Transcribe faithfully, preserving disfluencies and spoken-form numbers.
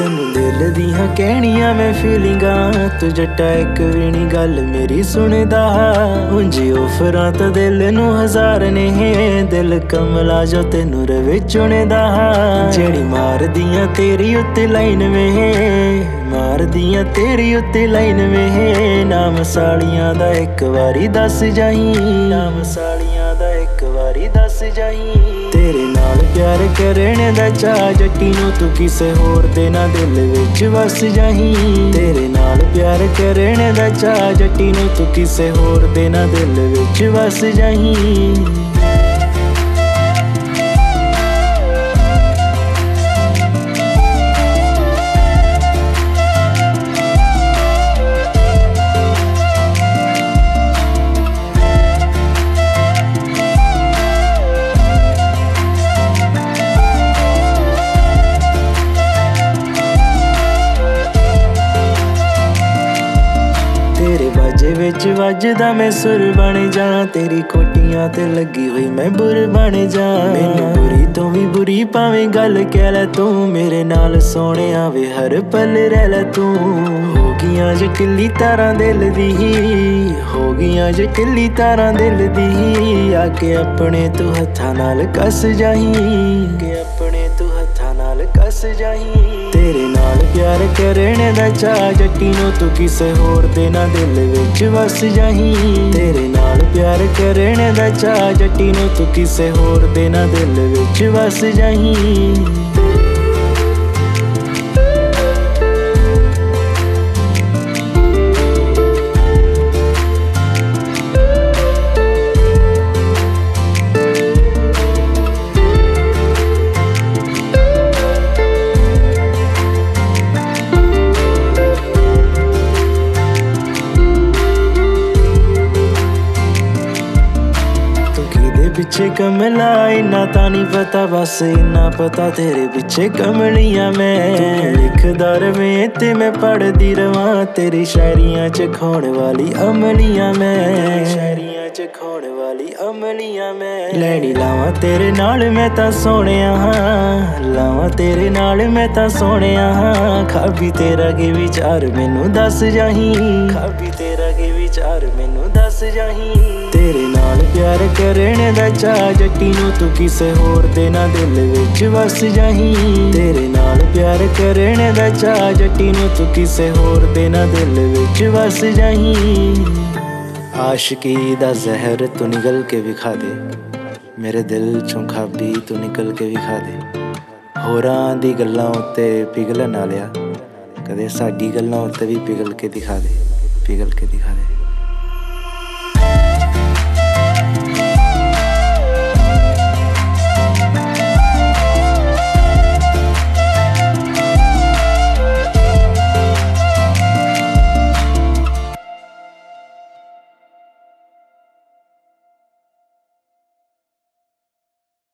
ਤੈਨੂੰ ਦਿਲ ਦੀਆਂ ਕਹਿਣੀਆਂ ਮੈਂ ਫੀਲਿੰਗਾਂ, ਤੂੰ ਜੱਟਾ ਇੱਕ ਵੀ ਨੀ ਗੱਲ ਮੇਰੀ ਸੁਣਦਾ। ਉਂਝ ਆਫਰਾਂ ਤਾਂ ਦਿਲ ਨੂੰ ਹਜ਼ਾਰ ਨੇ, ਦਿਲ ਕਮਲਾ ਜੋ ਤੈਨੂੰ ਰਵੇ ਚੁਣਦਾ। ਜਿਹੜੀ ਮਾਰਦੀਆਂ ਤੇਰੀ ਉੱਤੇ ਲਾਈਨ ਵੇ, ਮਾਰਦੀਆਂ ਤੇਰੀ ਉੱਤੇ ਲਾਈਨ ਵੇ, ਨਾਮ ਸਾਲੀਆਂ ਦਾ ਇੱਕ ਵਾਰੀ ਦੱਸ ਜਾਈ, ਨਾਮ ਸਾਲੀਆਂ ਦਾ ਇੱਕ ਵਾਰੀ ਦੱਸ ਜਾਈ। ਤੇਰੇ ਨਾਲ ਪਿਆਰ ਕਰਨ ਦਾ ਚਾਅ ਜੱਟੀ ਨੂੰ, ਤੂੰ ਕਿਸੇ ਹੋਰ ਦੇ ਨਾ ਦਿਲ ਵਿੱਚ ਵਸ ਜਾਈ। ਤੇਰੇ ਨਾਲ ਪਿਆਰ ਕਰਨ ਦਾ ਚਾਅ ਜੱਟੀ ਨੂੰ, ਤੂੰ ਕਿਸੇ ਹੋਰ ਦੇ ਨਾ ਦਿਲ ਵਿੱਚ ਵਸ ਜਾਈ। ਤੇਰੇ ਬਾਜੇ ਵਿੱਚ ਵੱਜਦਾ ਮੈਂ ਸੁਰ ਬਣ ਜਾ, ਤੇਰੀ ਕੋਟੀਆਂ ਤੇ ਲੱਗੀ ਹੋਈ ਮੈਂ ਬੁਰ ਬਣ ਜਾ। ਮੈਨੂੰ ਬੁਰੀ ਤੋਂ ਵੀ ਬੁਰੀ ਭਾਵੇਂ ਗੱਲ ਕਹਿ ਲੈ ਤੂੰ, ਮੇਰੇ ਨਾਲ ਸੋਹਣਿਆ ਵੇ ਹਰ ਪਲ ਰਹਿ ਲੈ ਤੂੰ। ਹੋ ਗਈਆਂ ਜੇ ਢਿੱਲੀ ਤਾਰਾਂ ਦਿਲ ਦੀ, ਹੋ ਗਈਆਂ ਜੇ ਢਿੱਲੀ ਤਾਰਾਂ ਦਿਲ ਦੀ, ਆ ਕੇ ਆਪਣੇ ਤੂੰ ਹੱਥਾਂ ਨਾਲ ਕੱਸ ਜਾਈ, ਕਿ ਆਪਣੇ ਤੂੰ ਹੱਥਾਂ ਨਾਲ ਕੱਸ ਜਾਈ। ਤੇਰੇ ਨਾਲ ਪਿਆਰ ਕਰਨ ਦਾ ਚਾਅ ਜੱਟੀ ਨੂੰ, ਤੂੰ ਕਿਸੇ ਹੋਰ ਦੇ ਨਾ ਦਿਲ ਵਿੱਚ ਵਸ ਜਾਈ। ਤੇਰੇ ਨਾਲ ਪਿਆਰ ਕਰਨ ਦਾ ਚਾਅ ਜੱਟੀ ਨੂੰ, ਤੂੰ ਕਿਸੇ ਹੋਰ ਦੇ ਨਾ ਦਿਲ ਵਿੱਚ ਵਸ ਜਾਈ। ਪਿੱਛੇ ਕਮਲਾ ਇੰਨਾ ਤਾਂ ਨੀ ਪਤਾ, ਬਸ ਇੰਨਾ ਪਤਾ ਤੇਰੇ ਪਿੱਛੇ ਕਮਲੀਆਂ ਮੈਂ। ਤੂੰ ਲਿਖਦਾ ਰਵੇਂ ਤੇ ਮੈਂ ਪੜ੍ਹਦੀ ਰਵਾਂ, ਤੇਰੀ ਸ਼ਾਇਰੀਆਂ ਚ ਖਾਉਣ ਵਾਲੀ ਅਮਲੀਆਂ ਮੈਂ, ਸ਼ਾਇਰੀਆਂ ਚ ਖਾਉਣ ਵਾਲੀ ਅਮਲੀਆਂ ਮੈਂ। ਲੈਣੀ ਲਾਵਾਂ ਤੇਰੇ ਨਾਲ ਮੈਂ ਤਾਂ ਸੋਹਣਿਆ ਹਾਂ, ਲਾਵਾਂ ਤੇਰੇ ਨਾਲ ਮੈਂ ਤਾਂ ਸੋਹਣਿਆ ਹਾਂ। ਖਾਬੀ ਤੇਰਾ ਕੀ ਵਿਚਾਰ ਮੈਨੂੰ ਦੱਸ ਜਾਈ, ਖਾਬੀ ਤੇਰਾ ਕੀ ਵਿਚਾਰ ਮੈਨੂੰ ਦੱਸ ਜਾਈ। ਤੇਰੇ ਨਾਲ ਪਿਆਰ ਕਰਨ ਦਾ ਚਾਅ ਜੱਟੀ ਨੂੰ, ਤੂੰ ਕਿਸੇ ਹੋਰ ਦੇ ਨਾ ਦਿਲ ਵਿੱਚ ਵਸ ਜਾਈ। ਤੇਰੇ ਨਾਲ ਪਿਆਰ ਕਰਨ ਦਾ ਚਾਅ ਜੱਟੀ ਨੂੰ, ਤੂੰ ਕਿਸੇ ਹੋਰ ਦੇ ਨਾ ਦਿਲ ਵਿੱਚ ਵਸ ਜਾਈ। ਆਸ਼ਕੀ ਦਾ ਜ਼ਹਿਰ ਤੂੰ ਨਿਗਲ ਕੇ ਵਿਖਾ ਦੇ, ਮੇਰੇ ਦਿਲ ਚੋਂ ਖਾਬੀ ਤੂੰ ਨਿਕਲ ਕੇ ਵਿਖਾ ਦੇ। ਹੋਰਾਂ ਦੀ ਗੱਲਾਂ ਉੱਤੇ ਪਿਘਲਣ ਵਾਲਿਆ, ਕਦੇ ਸਾਡੀ ਗੱਲਾਂ ਉੱਤੇ ਵੀ ਪਿਘਲ ਕੇ ਦਿਖਾ ਦੇ, ਪਿਘਲ ਕੇ ਦਿਖਾ ਦੇ।